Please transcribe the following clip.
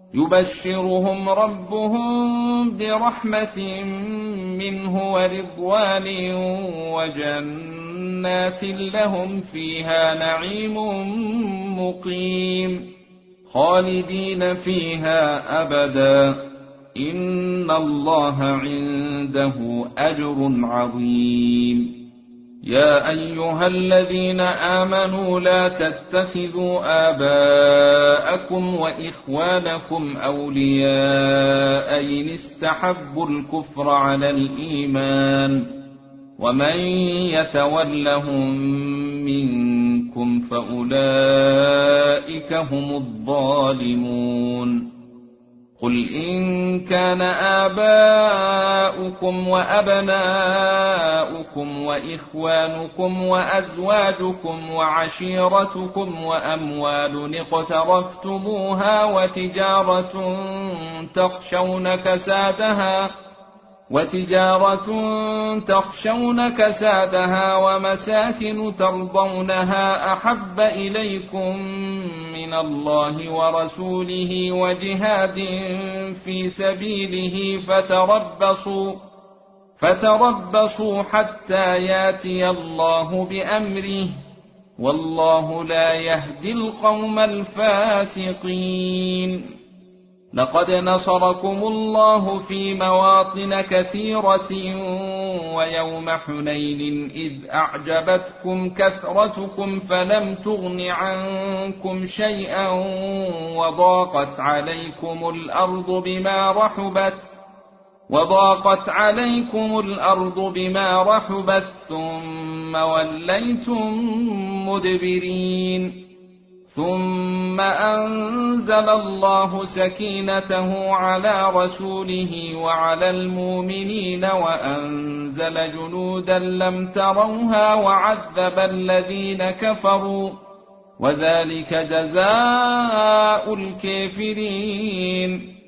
يبشرهم ربهم برحمة منه ورضوان وجنات لهم فيها نعيم مقيم خالدين فيها أبدا إن الله عنده أجر عظيم. يا أيها الذين آمنوا لا تتخذوا آباءكم وإخوانكم أولياء إن استحبوا الكفر على الإيمان ومن يتولهم منكم فأولئك هم الظالمون. قل إن كان آباؤكم وأبناؤكم وإخوانكم وأزواجكم وعشيرتكم وأموال اقترفتموها وتجارة تخشون كسادها ومساكن ترضونها أحب إليكم من الله ورسوله وجهاد في سبيله فتربصوا حتى ياتي الله بأمره والله لا يهدي القوم الفاسقين. لقد نصركم الله في مواطن كثيرة ويوم حنين إذ أعجبتكم كثرتكم فلم تغن عنكم شيئا وضاقت عليكم الأرض بما رحبت ثم وليتم مدبرين. ثم أنزل الله سكينته على رسوله وعلى المؤمنين وأنزل جنودا لم تروها وعذب الذين كفروا وذلك جزاء الكافرين.